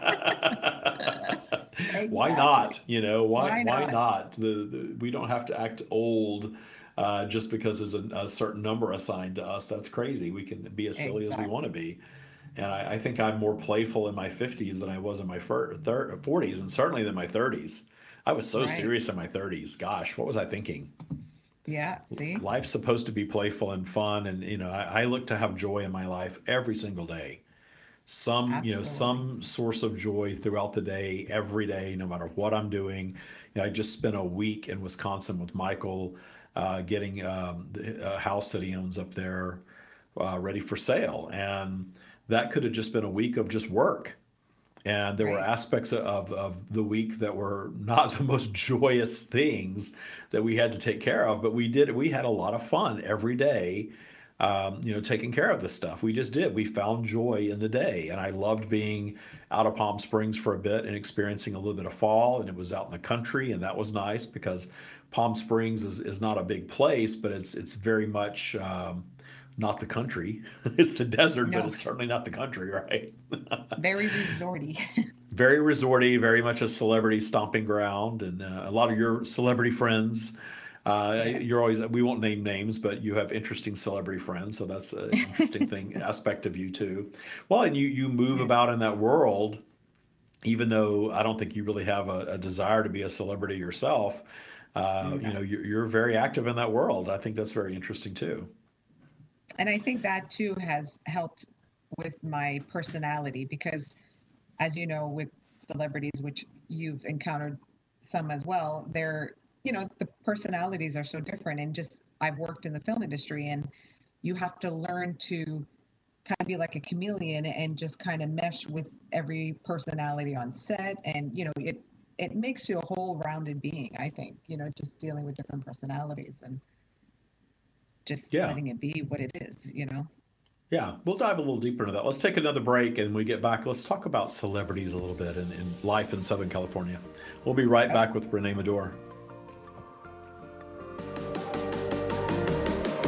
Exactly. Why not? You know, why why not? Why not? The, the we don't have to act old. Uh, just because there's a, a certain number assigned to us. That's crazy. We can be as silly exactly. as we want to be. And I, I think I'm more playful in my fifties than I was in my forties, and certainly than my thirties. I was so right. serious in my thirties. Gosh, what was I thinking? Yeah, see? Life's supposed to be playful and fun. And, you know, I, I look to have joy in my life every single day. Some, Absolutely. you know, some source of joy throughout the day, every day, no matter what I'm doing. You know, I just spent a week in Wisconsin with Michael, Uh, getting um, the, a house that he owns up there uh, ready for sale. And that could have just been a week of just work. And there right. were aspects of, of the week that were not the most joyous things that we had to take care of. But we did, we had a lot of fun every day, um, you know, taking care of this stuff. We just did. We found joy in the day. And I loved being out of Palm Springs for a bit and experiencing a little bit of fall. And it was out in the country. And that was nice because Palm Springs is, is not a big place, but it's it's very much um, not the country. It's the desert, no. but it's certainly not the country, right? Very resorty. Very resorty, very much a celebrity stomping ground, and uh, a lot of your celebrity friends. Uh, yeah. You're always, we won't name names, but you have interesting celebrity friends, so that's an interesting thing aspect of you too. Well, and you you move yeah. about in that world, even though I don't think you really have a, a desire to be a celebrity yourself. Uh, yeah. You know, you're, you're very active in that world. I think that's very interesting too. And I think that too has helped with my personality because, as you know, with celebrities, which you've encountered some as well, they're, you know, the personalities are so different. And just, I've worked in the film industry, and you have to learn to kind of be like a chameleon and just kind of mesh with every personality on set. And, you know, it, it makes you a whole rounded being, I think, you know, just dealing with different personalities and just yeah. letting it be what it is, you know? Yeah, we'll dive a little deeper into that. Let's take another break, and when we get back, let's talk about celebrities a little bit and, and life in Southern California. We'll be right okay. back with Renee Medore.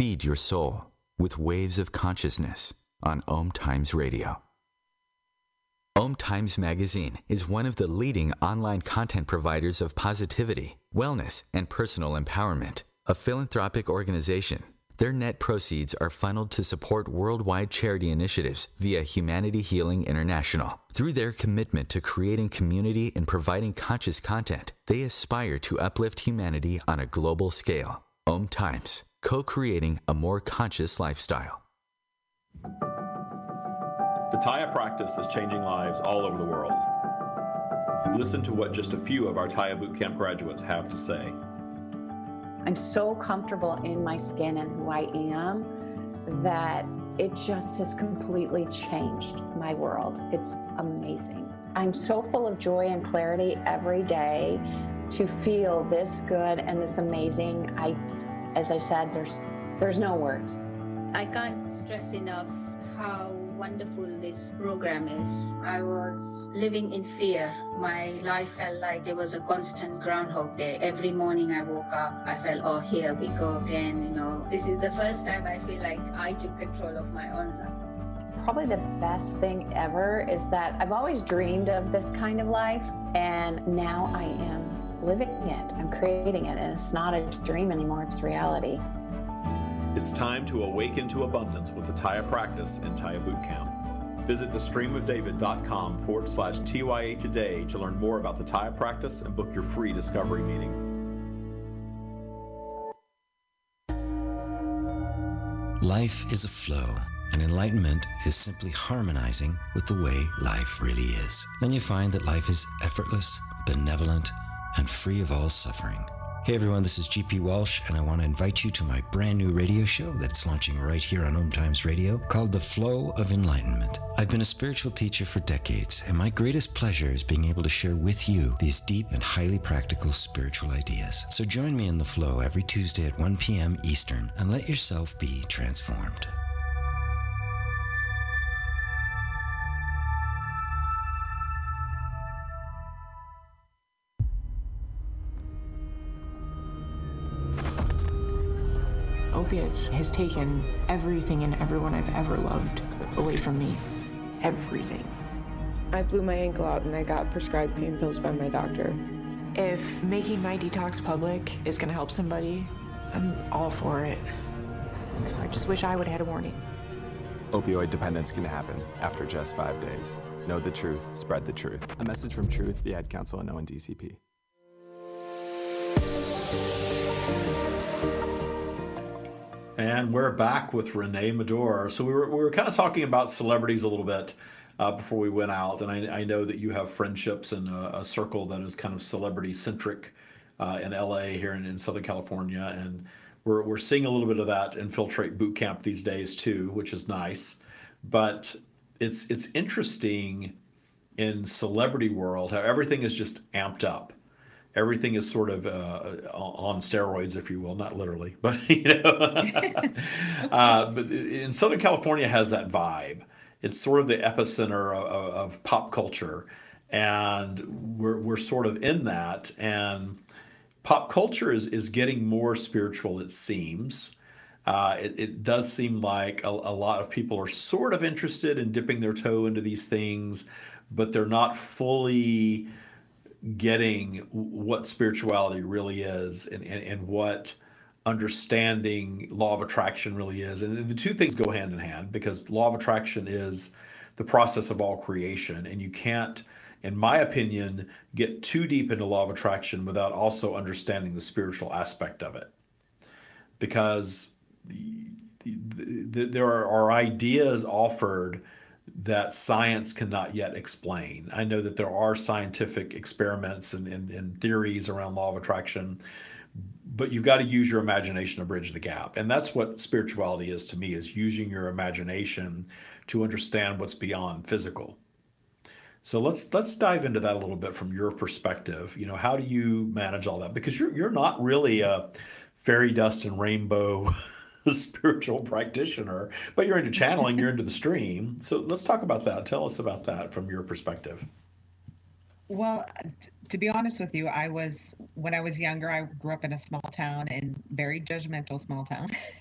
Feed your soul with waves of consciousness on Om Times Radio. Om Times Magazine is one of the leading online content providers of positivity, wellness, and personal empowerment. A philanthropic organization, their net proceeds are funneled to support worldwide charity initiatives via Humanity Healing International. Through their commitment to creating community and providing conscious content, they aspire to uplift humanity on a global scale. Om Times, co-creating a more conscious lifestyle. The Taya practice is changing lives all over the world. Listen to what just a few of our Taya Bootcamp graduates have to say. I'm so comfortable in my skin and who I am that it just has completely changed my world. It's amazing. I'm so full of joy and clarity every day to feel this good and this amazing. I, as I said, there's there's no words. I can't stress enough how wonderful this program is. I was living in fear. My life felt like it was a constant Groundhog Day. Every morning I woke up, I felt, oh, here we go again. You know, this is the first time I feel like I took control of my own life. Probably the best thing ever is that I've always dreamed of this kind of life, and now I am living it. I'm creating it, and it's not a dream anymore, it's reality. It's time to awaken to abundance with the Taya practice and Taya Bootcamp. Visit thestreamofdavid.com forward slash TYA today to learn more about the Taya practice and book your free discovery meeting. Life is a flow, and enlightenment is simply harmonizing with the way life really is. Then you find that life is effortless, benevolent, and free of all suffering. Hey everyone, this is G P Walsh, and I want to invite you to my brand new radio show that's launching right here on Om Times Radio called The Flow of Enlightenment. I've been a spiritual teacher for decades, and my greatest pleasure is being able to share with you these deep and highly practical spiritual ideas. So join me in The Flow every Tuesday at one p.m. Eastern and let yourself be transformed. Opiates has taken everything and everyone I've ever loved away from me. Everything. I blew my ankle out and I got prescribed pain pills by my doctor. If making my detox public is gonna help somebody, I'm all for it. I just wish I would have had a warning. Opioid dependence can happen after just five days. Know the truth, spread the truth. A message from Truth, the Ad Council, and O N D C P. And we're back with Renee Medor. So we were we were kind of talking about celebrities a little bit uh, before we went out, and I, I know that you have friendships in a, a circle that is kind of celebrity centric uh, in L A here in, in Southern California, and we're we're seeing a little bit of that infiltrate boot camp these days too, which is nice. But it's it's interesting in celebrity world how everything is just amped up. Everything is sort of uh, on steroids, if you will, not literally, but you know. uh, but in Southern California has that vibe. It's sort of the epicenter of, of pop culture, and we're we're sort of in that. And pop culture is is getting more spiritual, it seems. Uh, it, it does seem like a, a lot of people are sort of interested in dipping their toe into these things, but they're not fully getting what spirituality really is and, and, and what understanding law of attraction really is. And the two things go hand in hand, because law of attraction is the process of all creation. And you can't, in my opinion, get too deep into law of attraction without also understanding the spiritual aspect of it. Because the, the, the, there are, are ideas offered that science cannot yet explain. I know that there are scientific experiments and, and, and theories around law of attraction, but you've got to use your imagination to bridge the gap. And that's what spirituality is to me, is using your imagination to understand what's beyond physical. So let's let's dive into that a little bit from your perspective. You know, how do you manage all that? Because you're you're not really a fairy dust and rainbow spiritual practitioner, but you're into channeling, you're into the stream. So let's talk about that. Tell us about that from your perspective. Well, to be honest with you, I was, when I was younger, I grew up in a small town, and very judgmental small town.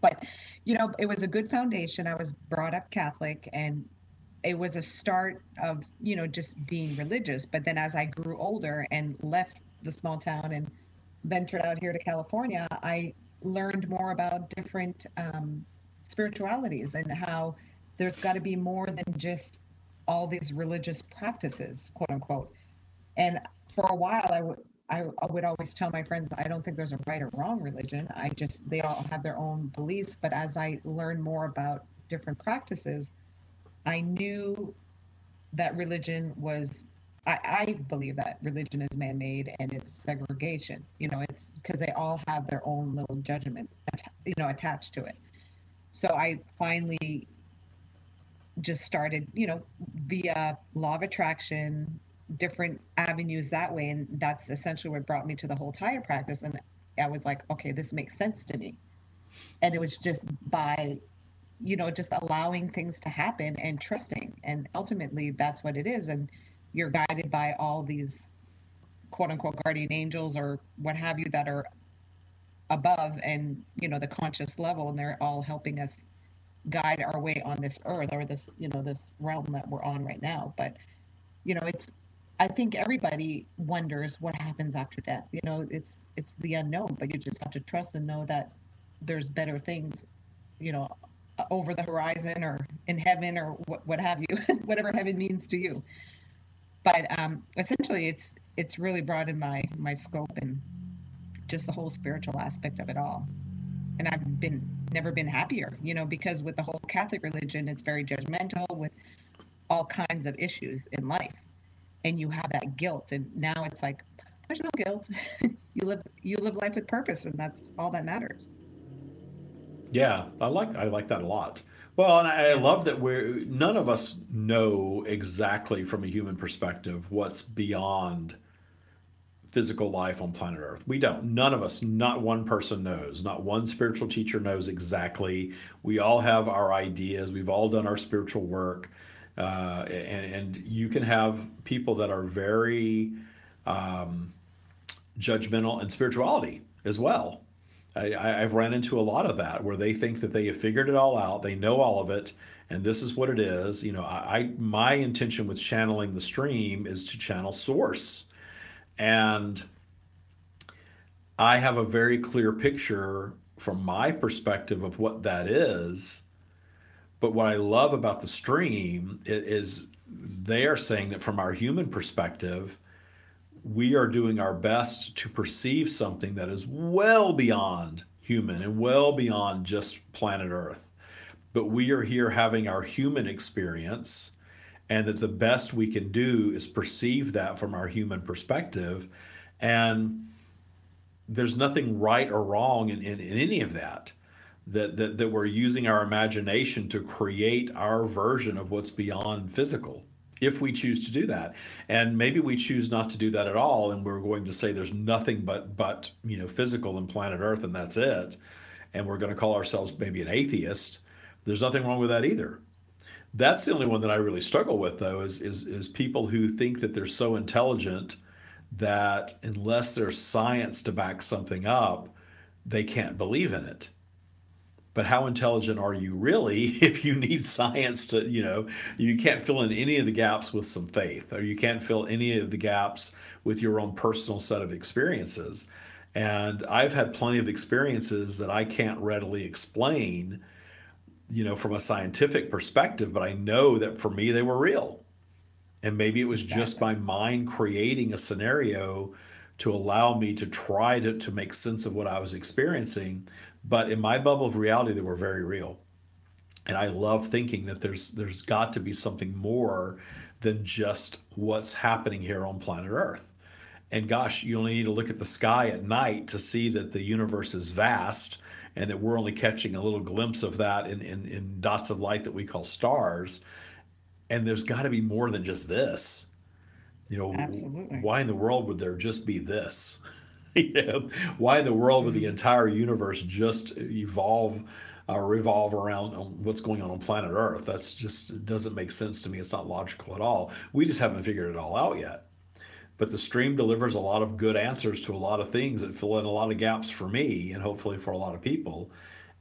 But, you know, it was a good foundation. I was brought up Catholic, and it was a start of, you know, just being religious. But then as I grew older and left the small town and ventured out here to California, I learned more about different um, spiritualities and how there's got to be more than just all these religious practices, quote unquote. And for a while, I would I, I would always tell my friends, I don't think there's a right or wrong religion. I just, they all have their own beliefs. But as I learned more about different practices, I knew that religion was, I, I believe that religion is man-made and it's segregation. You know, it's because they all have their own little judgment, you know, attached to it. So I finally just started, you know, via law of attraction, different avenues that way. And that's essentially what brought me to the whole Taya practice. And I was like, okay, this makes sense to me. And it was just by, you know, just allowing things to happen and trusting. And ultimately that's what it is. And you're guided by all these quote unquote guardian angels or what have you that are above and, you know, the conscious level, and they're all helping us guide our way on this earth or this, you know, this realm that we're on right now. But, you know, it's, I think everybody wonders what happens after death. You know, it's it's the unknown, but you just have to trust and know that there's better things, you know, over the horizon or in heaven or what, what have you, whatever heaven means to you. But um, essentially, it's it's really broadened my my scope and just the whole spiritual aspect of it all. And I've been never been happier, you know, because with the whole Catholic religion, it's very judgmental with all kinds of issues in life. And you have that guilt, and now it's like there's no guilt. you live you live life with purpose, and that's all that matters. Yeah, I like I like that a lot. Well, and I, I love that we're none of us know exactly from a human perspective what's beyond physical life on planet Earth. We don't. None of us, not one person knows. Not one spiritual teacher knows exactly. We all have our ideas. We've all done our spiritual work. Uh, and, and you can have people that are very um, judgmental in spirituality as well. I, I've ran into a lot of that where they think that they have figured it all out, they know all of it, and this is what it is. You know, I, I my intention with channeling the stream is to channel source, and I have a very clear picture from my perspective of what that is. But what I love about the stream is they are saying that from our human perspective, we are doing our best to perceive something that is well beyond human and well beyond just planet Earth. But we are here having our human experience, and that the best we can do is perceive that from our human perspective. And there's nothing right or wrong in, in, in any of that. That, that that we're using our imagination to create our version of what's beyond physical, if we choose to do that. And maybe we choose not to do that at all, and we're going to say there's nothing but but you know physical in planet Earth, and that's it. And we're going to call ourselves maybe an atheist. There's nothing wrong with that either. That's the only one that I really struggle with, though, is is is people who think that they're so intelligent that unless there's science to back something up, they can't believe in it. But how intelligent are you really if you need science to, you know, you can't fill in any of the gaps with some faith, or you can't fill any of the gaps with your own personal set of experiences. And I've had plenty of experiences that I can't readily explain, you know, from a scientific perspective, but I know that for me, they were real. And maybe it was exactly. just my mind creating a scenario to allow me to try to, to make sense of what I was experiencing. But in my bubble of reality, they were very real. And I love thinking that there's there's got to be something more than just what's happening here on planet Earth. And gosh, you only need to look at the sky at night to see that the universe is vast, and that we're only catching a little glimpse of that in, in, in dots of light that we call stars. And there's got to be more than just this. You know, Absolutely. Why in the world would there just be this? You know, why in the world would the entire universe just evolve or revolve around what's going on on planet Earth? That's just, it doesn't make sense to me. It's not logical at all. We just haven't figured it all out yet. But the stream delivers a lot of good answers to a lot of things that fill in a lot of gaps for me, and hopefully for a lot of people.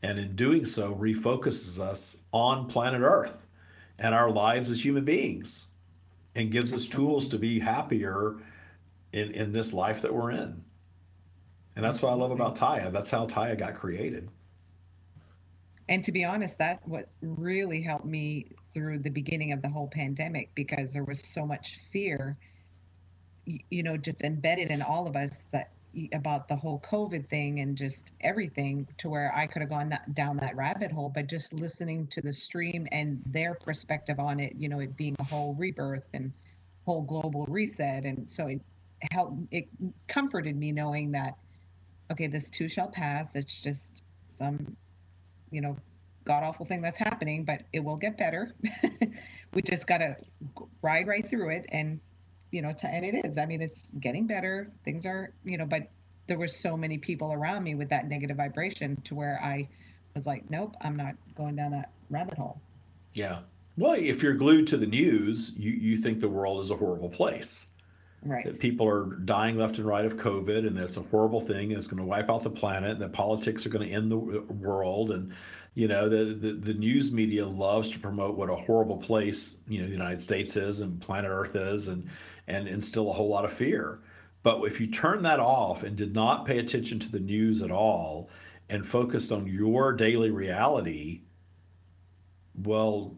And in doing so, refocuses us on planet Earth and our lives as human beings, and gives us tools to be happier in, in this life that we're in. And that's what I love about Taya. That's how Taya got created. And to be honest, that what really helped me through the beginning of the whole pandemic, because there was so much fear, you know, just embedded in all of us, that about the whole COVID thing and just everything, to where I could have gone that, down that rabbit hole. But just listening to the stream and their perspective on it, you know, it being a whole rebirth and whole global reset. And so it helped, it comforted me knowing that, okay, this too shall pass. It's just some, you know, god awful thing that's happening, but it will get better. We just got to ride right through it. And you know, to, and it is, I mean, it's getting better. Things are, you know, but there were so many people around me with that negative vibration to where I was like, nope, I'm not going down that rabbit hole. Yeah. Well, if you're glued to the news, you, you think the world is a horrible place. Right. That people are dying left and right of COVID, and that's a horrible thing, and it's going to wipe out the planet, and that politics are going to end the world. And, you know, the, the, the news media loves to promote what a horrible place, you know, the United States is and planet Earth is, and and instill a whole lot of fear. But if you turn that off and did not pay attention to the news at all and focused on your daily reality, well,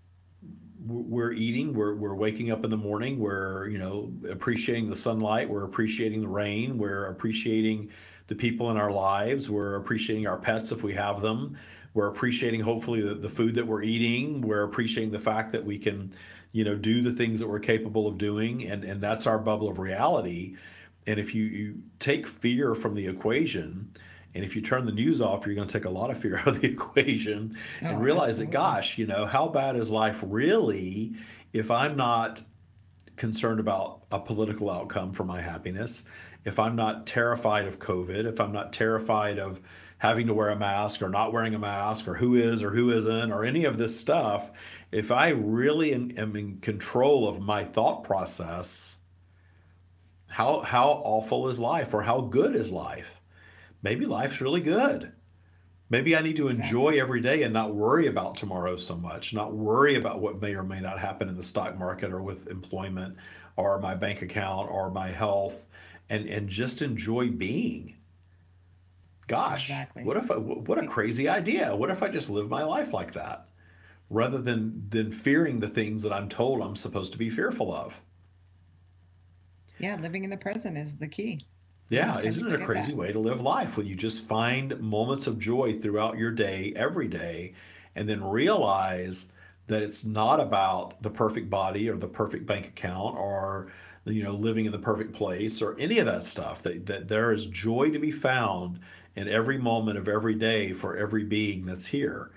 we're eating, we're, we're waking up in the morning, we're, you know, appreciating the sunlight, we're appreciating the rain, we're appreciating the people in our lives, we're appreciating our pets if we have them, we're appreciating hopefully the, the food that we're eating, we're appreciating the fact that we can, you know, do the things that we're capable of doing, and, and that's our bubble of reality. And if you, you take fear from the equation, and if you turn the news off, you're going to take a lot of fear out of the equation and Oh, realize that, absolutely. gosh, you know, how bad is life really if I'm not concerned about a political outcome for my happiness, if I'm not terrified of COVID, if I'm not terrified of having to wear a mask or not wearing a mask or who is or who isn't or any of this stuff, if I really am, am in control of my thought process, how how awful is life, or how good is life? Maybe life's really good. Maybe I need to enjoy every day and not worry about tomorrow so much, not worry about what may or may not happen in the stock market or with employment or my bank account or my health, and, and just enjoy being. Gosh, Exactly. what if I, what a crazy idea. What if I just live my life like that, rather than than fearing the things that I'm told I'm supposed to be fearful of? Yeah, living in the present is the key. Yeah, tend to isn't it a forget crazy that. way to live life when you just find moments of joy throughout your day, every day, and then realize that it's not about the perfect body or the perfect bank account or, you know, living in the perfect place or any of that stuff, that, that there is joy to be found in every moment of every day for every being that's here.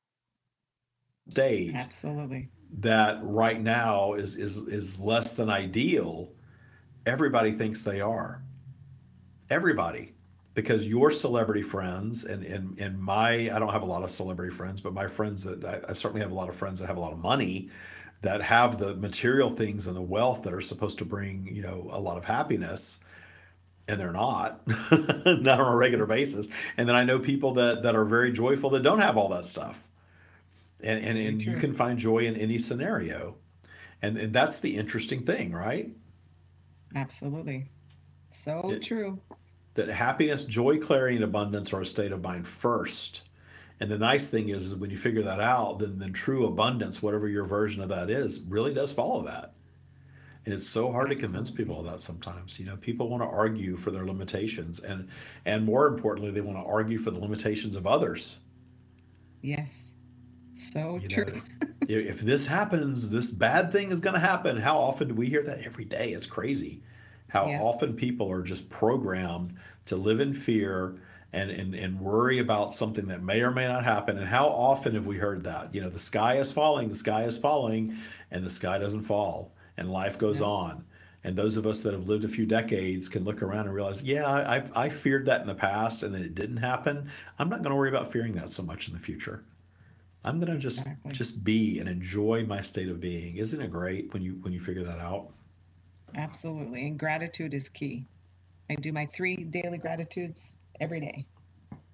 State Absolutely. that right now is is is less than ideal, everybody thinks they are. Everybody. Because your celebrity friends and, and, and my, I don't have a lot of celebrity friends, but my friends that I, I certainly have a lot of friends that have a lot of money, that have the material things and the wealth that are supposed to bring, you know, a lot of happiness, and they're not, not on a regular basis. And then I know people that, that are very joyful that don't have all that stuff. And, and, and you true. can find joy in any scenario. And, and that's the interesting thing, right? Absolutely. So It- true. That happiness, joy, clarity, and abundance are a state of mind first. And the nice thing is, is when you figure that out, then, then true abundance, whatever your version of that is, really does follow that. And it's so hard to convince people of that sometimes. You know, people want to argue for their limitations, and and more importantly, they want to argue for the limitations of others. Yes. So You true. know, if if this happens, this bad thing is going to happen. How often do we hear that? Every day? It's crazy. How Yeah. often people are just programmed to live in fear and, and and worry about something that may or may not happen. And how often have we heard that? You know, the sky is falling, the sky is falling, and the sky doesn't fall, and life goes Yeah. on. And those of us that have lived a few decades can look around and realize, yeah, I, I I feared that in the past, and then it didn't happen. I'm not going to worry about fearing that so much in the future. I'm going to just Exactly. just be and enjoy my state of being. Isn't it great when you when you figure that out? Absolutely. And gratitude is key. I do my three daily gratitudes every day.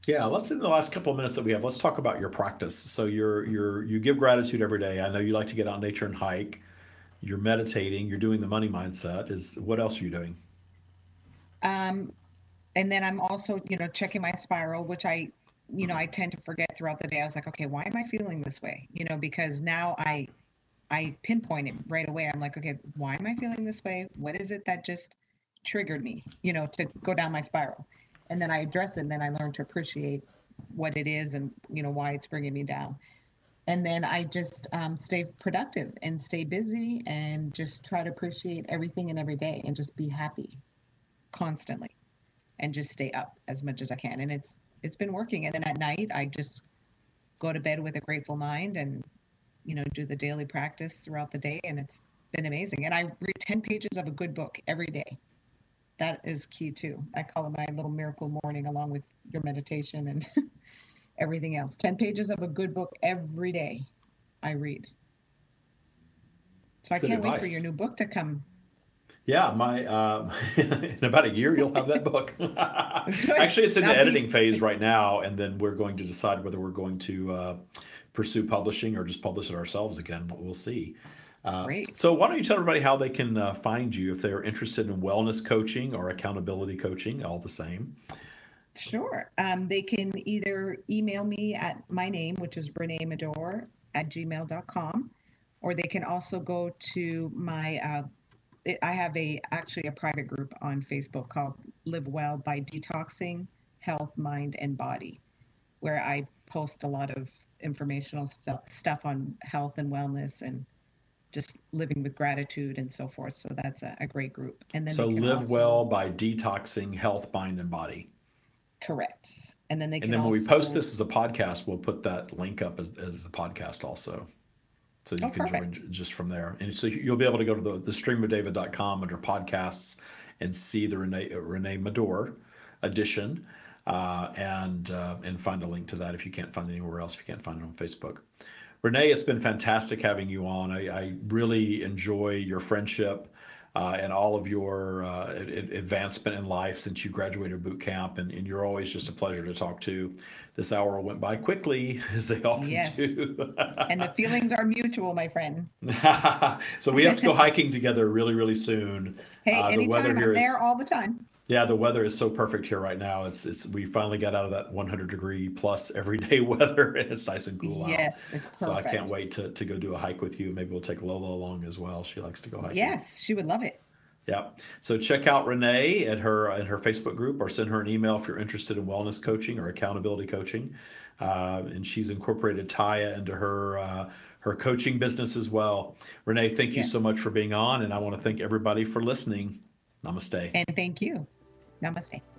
Yeah, let's in the last couple of minutes that we have, let's talk about your practice. So you're you're you give gratitude every day. I know you like to get out in nature and hike. You're meditating. You're doing the money mindset. Is what else are you doing? Um, and then I'm also, you know, checking my spiral, which I, you know, I tend to forget throughout the day. I was like, okay, why am I feeling this way? You know, because now I, I pinpoint it right away. I'm like, okay, why am I feeling this way? What is it that just triggered me, you know, to go down my spiral? And then I address it, and then I learn to appreciate what it is and, you know, why it's bringing me down. And then I just um, stay productive and stay busy and just try to appreciate everything and every day and just be happy constantly and just stay up as much as I can. And it's it's been working. And then at night, I just go to bed with a grateful mind and, you know, do the daily practice throughout the day. And it's been amazing. And I read ten pages of a good book every day. That is key too. I call it my little miracle morning, along with your meditation and everything else. ten pages of a good book every day I read. So I Good can't advice. wait for your new book to come. Yeah, my uh, in about a year you'll have that book. Actually, it's in the Now, editing be- phase right now, and then we're going to decide whether we're going to uh, pursue publishing or just publish it ourselves again. We'll see. Uh, Great. So why don't you tell everybody how they can uh, find you if they're interested in wellness coaching or accountability coaching, all the same. Sure. Um, they can either email me at my name, which is renee mador at gmail dot com, or they can also go to my, uh, it- I have a actually a private group on Facebook called Live Well by Detoxing Health, Mind, and Body, where I post a lot of informational stuff, stuff on health and wellness and just living with gratitude and so forth. So that's a, a great group. And then So they can live also- well by detoxing health, mind, and body. Correct. And then they can And then when also, we post this as a podcast, we'll put that link up as, as a podcast also. So you Oh, can join perfect. j- just from there. And so you'll be able to go to the, the stream of david dot com under podcasts and see the Renee, uh, Renee Mador edition uh, and, uh, and find a link to that if you can't find it anywhere else, if you can't find it on Facebook. Renee, it's been fantastic having you on. I, I really enjoy your friendship uh, and all of your uh, ad- ad- advancement in life since you graduated boot camp, and, and you're always just a pleasure to talk to. This hour went by quickly, as they often Yes. do. and the feelings are mutual, my friend. So we have to go hiking together really, really soon. Hey, Uh, the anytime, weather here I'm is there all the time. yeah, the weather is so perfect here right now. It's it's we finally got out of that one hundred degree plus everyday weather, and it's nice and cool out. Yes, it's So I can't perfect. wait to, to go do a hike with you. Maybe we'll take Lola along as well. She likes to go hiking. Yes, she would love it. Yeah. So check out Renee at her in her Facebook group, or send her an email if you're interested in wellness coaching or accountability coaching. Uh, and she's incorporated Taya into her uh, her coaching business as well. Renee, thank you Yes. so much for being on, and I want to thank everybody for listening. Namaste. And thank you. Namaste.